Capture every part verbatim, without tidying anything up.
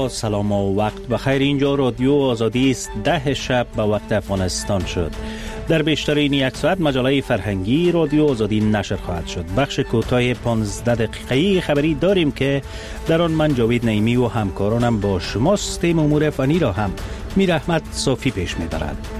با سلام و وقت بخیر. اینجا رادیو آزادی است. ده شب به وقت افغانستان شد. در بیشتر این یک ساعت مجله فرهنگی رادیو آزادی نشر خواهد شد. بخش کوتاه پانزده دقیقه‌ای خبری داریم که در آن من جاوید نعیمی و همکارانم با شماست. تیم امور فنی را هم میر احمد صافی پیش میبرد.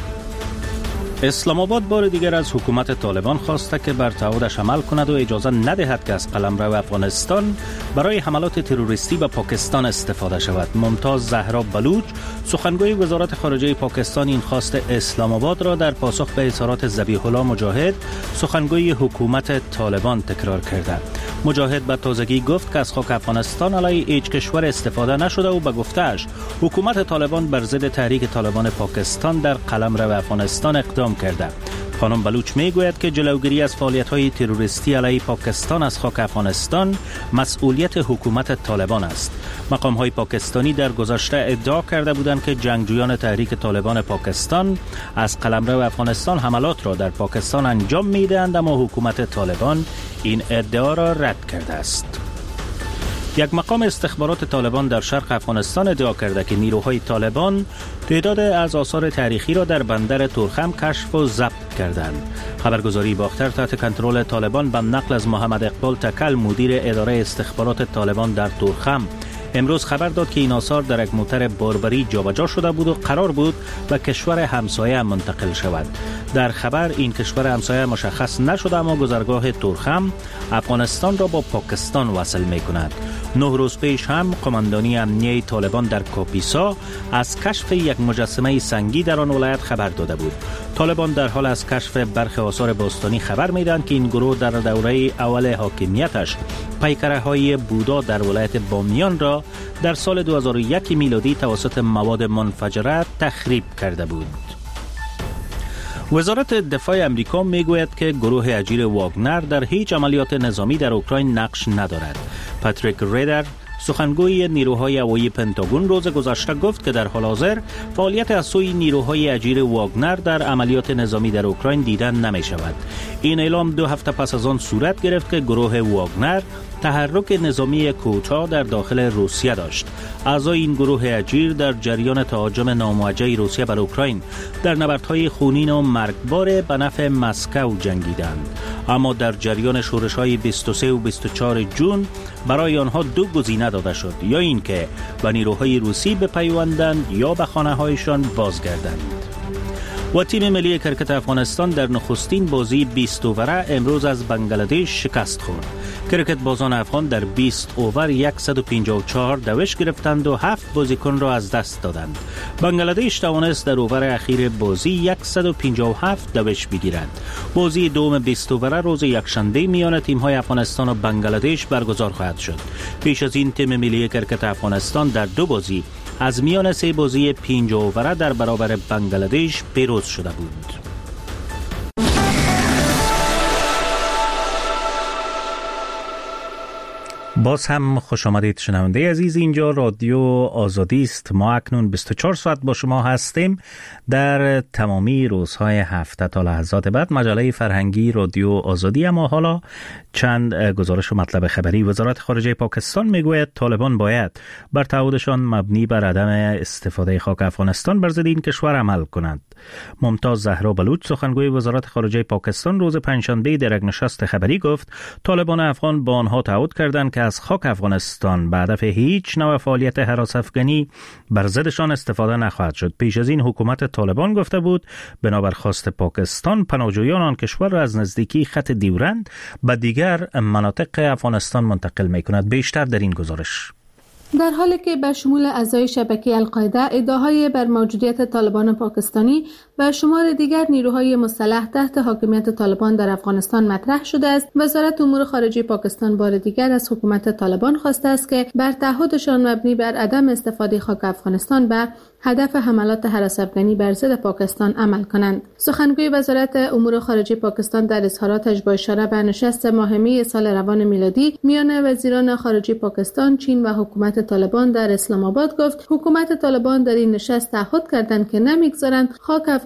اسلام آباد بار دیگر از حکومت طالبان خواسته که بر تعهدش عمل کند و اجازه ندهد که از قلمرو افغانستان برای حملات تروریستی به پاکستان استفاده شود. ممتاز زهرا بلوچ سخنگوی وزارت خارجه پاکستان این خواست اسلام آباد را در پاسخ به اظهارات ذبیح الله مجاهد سخنگوی حکومت طالبان تکرار کرده. مجاهد به تازگی گفت که از خاک افغانستان علیه هیچ کشور استفاده نشده و به گفته‌اش حکومت طالبان بر ضد تحریک طالبان پاکستان در قلمرو افغانستان اقدام کرده. خانم بلوچ می گوید که جلوگیری از فعالیت‌های تروریستی علیه پاکستان از خاک افغانستان مسئولیت حکومت طالبان است. مقام‌های پاکستانی در گذشته ادعا کرده بودند که جنگجویان تحریک طالبان پاکستان از قلمرو افغانستان حملات را در پاکستان انجام می‌دهند، اما حکومت طالبان این ادعا را رد کرده است. یک مقام استخبارات طالبان در شرق افغانستان ادعا کرده که نیروهای طالبان تعداد از آثار تاریخی را در بندر تورخم کشف و ضبط کردند. خبرگزاری باختر تحت کنترل طالبان به نقل از محمد اقبال تکل مدیر اداره استخبارات طالبان در تورخم امروز خبر داد که این آثار در یک موتر باربری جابجا شده بود و قرار بود به کشور همسایه منتقل شود. در خبر این کشور همسایه مشخص نشده، اما گذرگاه تورخم افغانستان را با پاکستان وصل می کند. نه روز پیش هم قماندانی امنیه طالبان در کاپیسا از کشف یک مجسمه سنگی در آن ولایت خبر داده بود. طالبان در حال از کشف برخی آثار باستانی خبر میدن که این گروه در دوره اول حاکمیتش پیکره های بودا در ولایت بامیان را در سال دو هزار و یک میلادی توسط مواد منفجره تخریب کرده بود. وزارت دفاع امریکا میگوید که گروه اجیر واگنر در هیچ عملیات نظامی در اوکراین نقش ندارد. پاتریک ریدر سخنگوی نیروهای هوایی پنتاگون روز گذشته گفت که در حال حاضر فعالیت از سوی نیروهای اجیر واگنر در عملیات نظامی در اوکراین دیدن نمی شود. این اعلام دو هفته پس از آن صورت گرفت که گروه واگنر تحرک نظامی کوتاه در داخل روسیه داشت. اعضای این گروه اجیر در جریان تهاجم ناموجه روسیه بر اوکراین در نبردهای خونین و مرگبار به نفع مسکو جنگیدند، اما در جریان شورش‌های بیست و سه و بیست و چهار جون برای آنها دو گزینه داده شد، یا اینکه به نیروهای روسی بپیوندند یا به خانه‌هایشان بازگردند. و تیم ملی کرکت افغانستان در نخستین بازی بیست اووره امروز از بنگلادش شکست خورد. کرکت بازان افغان در بیست اوور صد و پنجاه و چهار دوش گرفتند و هفت بازیکن را از دست دادند. بنگلادش توانست در اوور اخیر بازی صد و پنجاه و هفت دوش بگیرد. بازی دوم بیست اووره روز یکشنبه میان تیم‌های افغانستان و بنگلادش برگزار خواهد شد. پیش از این تیم ملی کرکت افغانستان در دو بازی از میان سه بازی پنجاه اووره در برابر بنگلادش پیروز شده بود. باز هم خوش آمدید شنونده عزیز. اینجا رادیو آزادی است. ما اکنون بیست و چهار ساعت با شما هستیم در تمامی روزهای هفته تا لحظات بعد. مجله فرهنگی رادیو آزادی. اما حالا چند گزارش و مطلب خبری. وزارت خارجه پاکستان میگوید طالبان باید بر تعهدشان مبنی بر عدم استفاده خاک افغانستان بر ضد این کشور عمل کنند. ممتاز زهرا بلوچ سخنگوی وزارت خارجه پاکستان روز پنجشنبه در یک نشست خبری گفت طالبان افغان با آنها تعهد کردند که از خاک افغانستان به هدف هیچ نوع فعالیت هراس افغانی بر ضدشان استفاده نخواهد شد. پیش از این حکومت طالبان گفته بود بنابر خواست پاکستان پناهجویان آن کشور را از نزدیکی خط دیورند به دیگر مناطق افغانستان منتقل می‌کند. بیشتر در این گزارش. در حالی که به شمول اعضای شبکه القاعده ادعاهای بر موجودیت طالبان پاکستانی و شمار دیگر نیروهای مسلح تحت حاکمیت طالبان در افغانستان مطرح شده است، وزارت امور خارجه پاکستان بار دیگر از حکومت طالبان خواسته است که بر تعهدشان مبنی بر عدم استفاده خاک افغانستان به هدف حملات هراس افغانی بر ضد پاکستان عمل کنند. سخنگوی وزارت امور خارجه پاکستان در اظهاراتش با اشاره به نشست ماه می سال روان میلادی میان وزیران خارجه پاکستان، چین و حکومت طالبان در اسلام آباد گفت حکومت طالبان در این نشست تعهد کردند که نمیگذارند خاک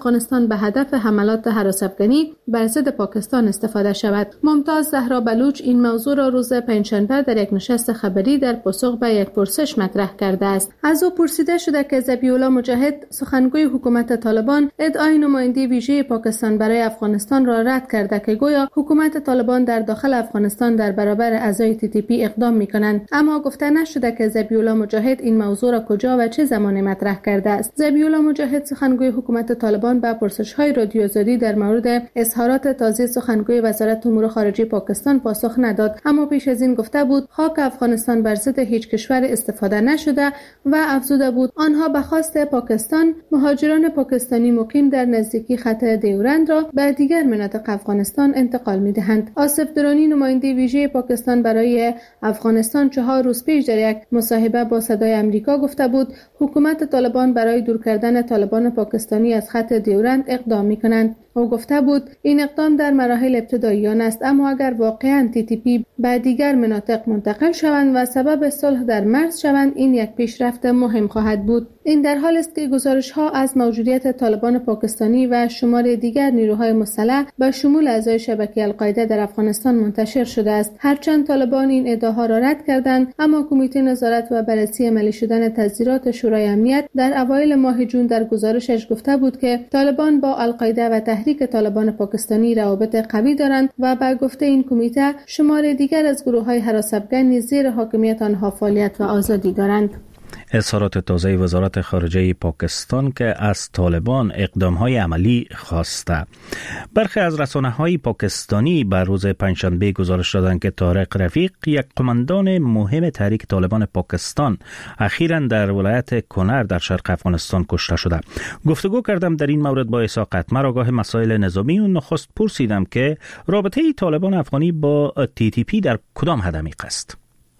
افغانستان به هدف حملات هراس‌افکنی بر ضد پاکستان استفاده شود. ممتاز زهرا بلوچ این موضوع را روز پنجشنبه در یک نشست خبری در پاسخ به یک پرسش مطرح کرده است. از او پرسیده شده که ذبیح الله مجاهد سخنگوی حکومت طالبان ادعای نماینده ویژه پاکستان برای افغانستان را رد کرده که گویا حکومت طالبان در داخل افغانستان در برابر اعضای تی تی پی اقدام می‌کنند، اما گفته نشده که ذبیح الله مجاهد این موضوع را کجا و چه زمانی مطرح کرده است. ذبیح الله مجاهد سخنگوی حکومت طالبان به پرسش‌های رادیو آزادی در مورد اظهارات تازه سخنگوی وزارت امور خارجه پاکستان پاسخ نداد، اما پیش از این گفته بود خاک افغانستان بر ضد هیچ کشور استفاده نشده و افزوده بود آنها به خواست پاکستان مهاجران پاکستانی مقیم در نزدیکی خط دیورند را به دیگر مناطق افغانستان انتقال می‌دهند. آصف درانی نماینده ویژه پاکستان برای افغانستان چهار روز پیش در یک مصاحبه با صدای امریکا گفته بود حکومت طالبان برای دور کردن طالبان پاکستانی از خط دیورند اقدام می‌کنند. او گفته بود این اقدام در مراحل ابتداییان است، اما اگر واقعاً تی تی پی به دیگر مناطق منتقل شوند و سبب صلح در مرز شوند این یک پیشرفت مهم خواهد بود. این در حال است که گزارش‌ها از موجودیت طالبان پاکستانی و شمار دیگر نیروهای مسلح به شمول اعضای شبکه القاعده در افغانستان منتشر شده است. هرچند طالبان این ادعاها را رد کردند، اما کمیته نظارت و بررسی عملی شدن تذیرات شورای امنیت در اوایل ماه جون در گزارشش گفته بود که طالبان با القاعده و تحریک طالبان پاکستانی روابط قوی دارند و به گفته این کمیته شمار دیگر از گروه‌های هراس‌افکن زیر حاکمیت آنها فعالیت و آزادی دارند. اظهارات تازه وزارت خارجه پاکستان که از طالبان اقدام‌های عملی خواسته. برخی از رسانه‌های پاکستانی بر روز پنجشنبه گزارش دادند که طارق رفیق، یک قماندان مهم تحریک طالبان پاکستان، اخیراً در ولایت کنر در شرق افغانستان کشته شده. گفتگو کردم در این مورد با عیسی قطمر، آگاه مسائل نظامی، و نخست پرسیدم که رابطه طالبان افغانی با تی تی پی در کدام حدمیق است.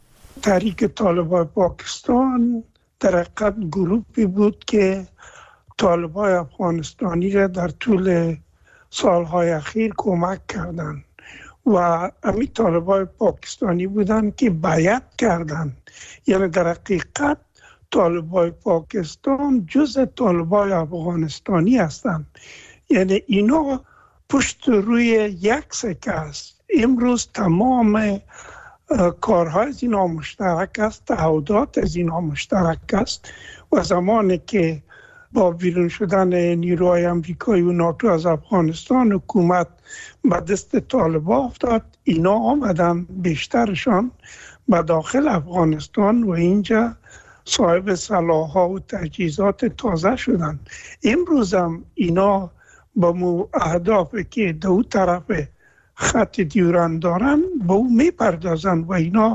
تحریک طالبان پاکستان در حقیقت گروهی بود که طالبان افغانستانی را در طول سالهای اخیر کمک کردند و همین طالبان پاکستانی بودند که بیعت کردند. یعنی در حقیقت طالبان پاکستان جزء طالبان افغانستانی هستند. یعنی اینا پشت روی یک سکه است. امروز تمام کارهای از اینا مشترک است، تعهدات از اینا مشترک است و زمانی که با بیرون شدن نیروهای امریکایی و ناتو از افغانستان حکومت به دست طالبان افتاد، اینا آمدن بیشترشان به داخل افغانستان و اینجا صاحب سلاح‌ها و تجهیزات تازه شدن. امروز هم اینا با مو اهدافی که دو طرف خط دیورند دارن با او میپردازن و اینا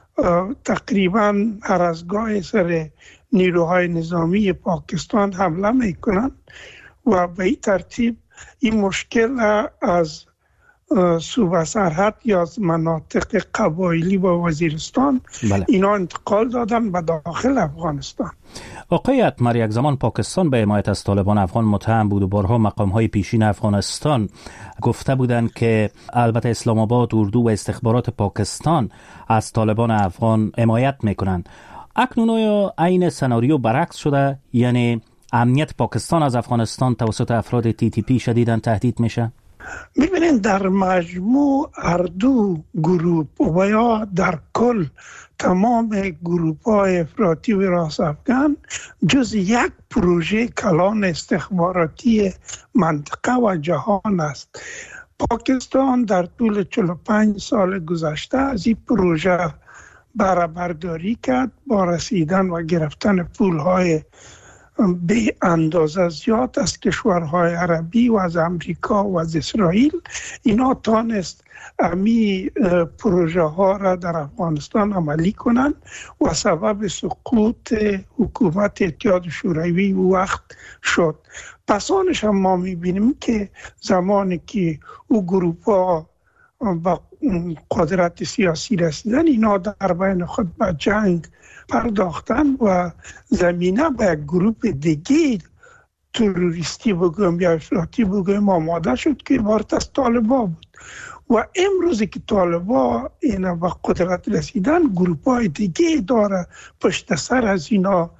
تقریبا هر از گاه سر نیروهای نظامی پاکستان حمله میکنن و به این ترتیب این مشکل از صوبه سرحد یا از مناطق قبایلی با وزیرستان بله. اینا انتقال دادن به داخل افغانستان. آقای اتمر، یک زمان پاکستان به حمایت از طالبان افغان متهم بود و بارها مقام‌های پیشین افغانستان گفته بودند که البته اسلام آباد، اردو و استخبارات پاکستان از طالبان افغان حمایت میکنند. اکنون آیا عین سناریو برعکس شده؟ یعنی امنیت پاکستان از افغانستان توسط افراد تی تی پی شدیداً تهدید میشه؟ میبینید در مجموع هر دو گروه و یا در کل تمام گروه های افراطی و راست افغان جز یک پروژه کلان استخباراتی منطقه و جهان است. پاکستان در طول چهل و پنج سال گذشته از این پروژه بهره برداری کرد با رسیدن و گرفتن پولهای به اندازه زیاد از کشورهای عربی و از امریکا و از اسرائیل. اینا تانست امی پروژه ها را در افغانستان عملی کنند و سبب سقوط حکومت اتحاد شوروی وقت شد. پس آنش هم ما میبینیم که زمانی که او گروپ ها با قدرت سیاسی رسیدن، اینا در بین خود به جنگ پرداختن و زمینه به یک گروپ دیگه تروریستی بگویم یا افراطی بگویم آماده شد که عبارت از طالبان بود. و امروزی که طالبان اینا به قدرت رسیدن، گروپ های دیگه داره پشت سر از اینا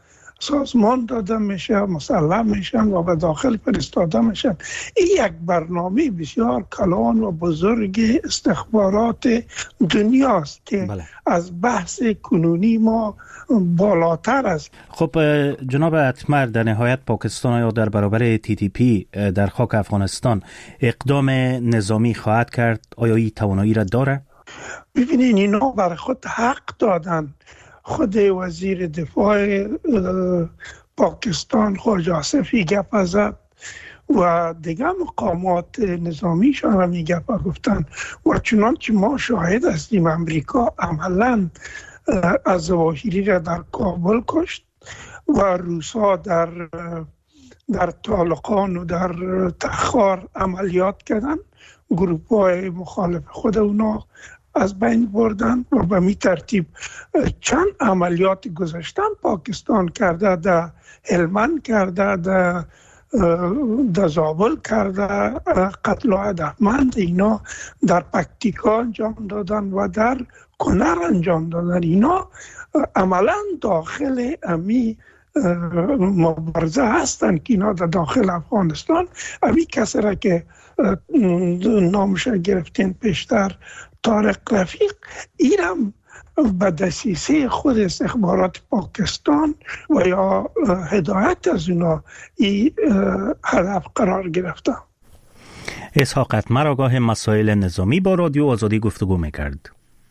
سازمان داده میشه، مسلم میشن و به داخل فرستاده میشن. این یک برنامه بسیار کلان و بزرگ استخبارات دنیاست که بله. از بحث کنونی ما بالاتر است. خب جناب اتمر، در نهایت پاکستان یا در برابر تی تی پی در خاک افغانستان اقدام نظامی خواهد کرد؟ آیا این توانایی را داره؟ ببینین اینا بر خود حق دادن. خود وزیر دفاع پاکستان خواجه آصفی گپ زد و دیگه مقامات نظامیشان هم این گپ گفتن و چنانچه ما شاهد هستیم امریکا عملاً از ظواهری را در کابل کشت و روسا در در طالقان و در تخار عملیات کردن، گروه های مخالف خود اونا از بین بردن و به می ترتیب چند عملیات گذاشتن پاکستان کرده، در هلمند کرده، در در زابل کرده، قتل و هدفمند اینا در پکتیکا انجام دادن و در کنر انجام دادن. اینا عملا داخل امی مبارزه هستن که اینا در داخل افغانستان امی کسی را که نامش گرفتین پیشتر طارق رفیق، اینم به دسیسه خود استخبارات پاکستان و یا هدایت از اونا این هدف قرار گرفته. اسحاق اتمر آگاه مسائل نظامی با رادیو آزادی گفتگو میکرد.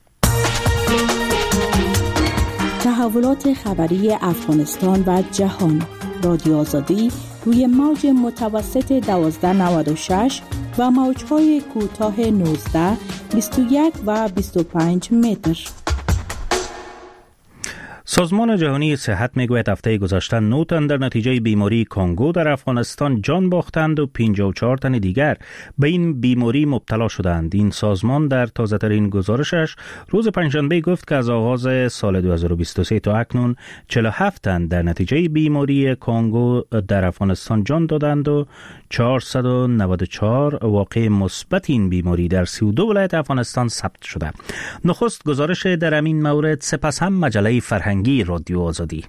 تحولات خبری افغانستان و جهان، رادیو آزادی روی موج متوسط دوازده نود و شش و موج‌های کوتاه نوزده، بیست و یک و بیست و پنج متر. سازمان جهانی صحت میگوید هفته گذشته نه تن در نتیجه بیماری کانگو در افغانستان جان باختند و پنجاه و چهار تن دیگر به این بیماری مبتلا شدند. این سازمان در تازه ترین گزارشش روز پنجشنبه گفت که از آغاز سال دو هزار و بیست و سه تا اکنون چهل و هفت تن در نتیجه بیماری کانگو در افغانستان جان دادند و چهارصد و نود و چهار واقع مثبت این بیماری در سی و دو ولایت افغانستان ثبت شده. نخست گزارش در این مورد، سپس هم مجله فرهنگی رادیو آزادی.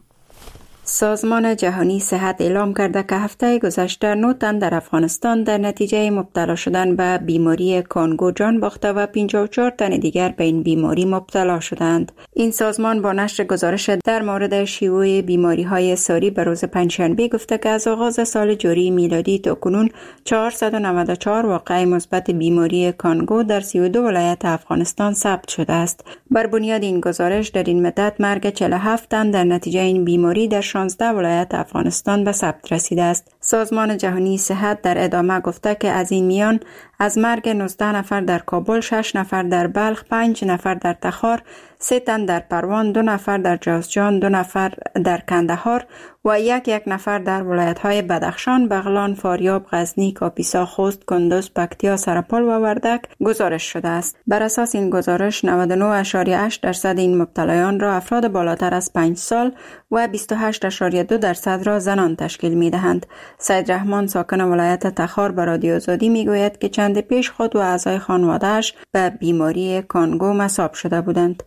سازمان جهانی صحت اعلام کرده که هفته گذشته نه تن در افغانستان در نتیجه مبتلا شدن به بیماری کانگو جان باخته و پنجاه و چهار تن دیگر به این بیماری مبتلا شدند. این سازمان با نشر گزارش در مورد شیوع بیماری‌های ساری به روز پنجشنبه گفته که از آغاز سال جاری میلادی تا کنون چهارصد و نود و چهار واقعه مثبت بیماری کانگو در سی و دو ولایت افغانستان ثبت شده است. بر بنیاد این گزارش در این مدت مرگ چهل و هفت تن در نتیجه این بیماری در شانزده ولایت افغانستان به ثبت رسیده است. سازمان جهانی صحت در ادامه گفته که از این میان از مرگ نوزده نفر در کابل، شش نفر در بلخ، پنج نفر در تخار، سه تن در پروان، دو نفر در جوزجان، دو نفر در کندهار و یک یک نفر در ولایت‌های بدخشان، بغلان، فاریاب، غزنی، کاپیسا، خوست، کندوز، پکتیا، سرپل و وردک گزارش شده است. بر اساس این گزارش نود و نه و هشت درصد این مبتلایان را افراد بالاتر از پنج سال و بیست و هشت و دو درصد را زنان تشکیل می‌دهند. سید رحمان ساکن ولایت تخار به رادیو آزادی میگوید که چند پیش خود و اعضای خانواده‌اش به بیماری کانگو مصاب شده بودند.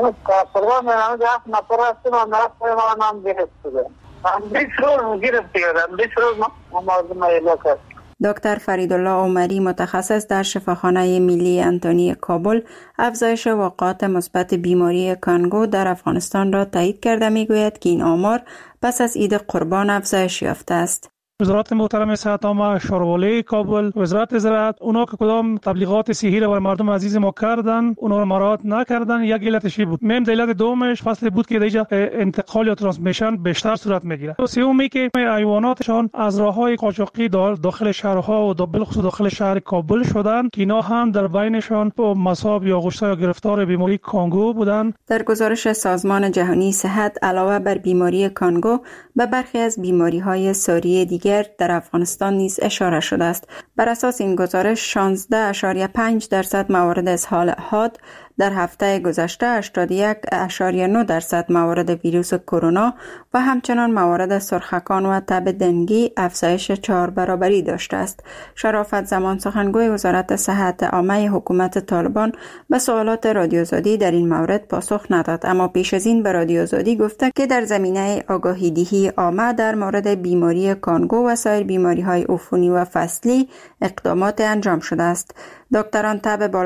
تقریبا من هفت نفر هستیم و نفر هم گرفت شده. بیست روز گرفت کردم. بیست روز ما مازم ایلا کرد. دکتر فریدالله عمری متخصص در شفاخانه ملی انتونی کابل افزایش واقعات مثبت بیماری کانگو در افغانستان را تایید کرده میگوید که این آمار پس از عید قربان افزایش یافته است. وزارت محترم صحت عامه، شاروالی کابل، وزارت زراعت، اونا که کدام تبلیغات صحی را برای مردم عزیز ما کردن، اونا را مراعات نکردن. یک علتش بود. مهم علت دومش فصل بود که دیگه انتقال یا ترانسمیشن بیشتر صورت میگیره. سومی که حیواناتشان از راههای قاچاقی داخل شهرها و بالخصوص داخل شهر کابل شدن که اینا هم در بینشان مصاب یا آغشته یا گرفتار بیماری کانگو بودن. در گزارش سازمان جهانی صحت علاوه بر بیماری کانگو به برخی از بیماری‌های ساری دیگر در افغانستان نیز اشاره شده است. بر اساس این گزارش شانزده و پنج درصد موارد اسهال حاد در هفته گذشته هشتاد و یک اشاریه نه درصد موارد ویروس کرونا و همچنان موارد سرخکان و تب دنگی افزایش چهار برابری داشته است. شرافت زمان سخنگوی وزارت صحت عامه حکومت طالبان به سوالات رادیو آزادی در این مورد پاسخ نداد، اما پیش از این به رادیو آزادی گفته که در زمینه آگاهی دهی عامه در مورد بیماری کانگو و سایر بیماری های عفونی و فصلی اقدامات انجام شده است. دکتران تب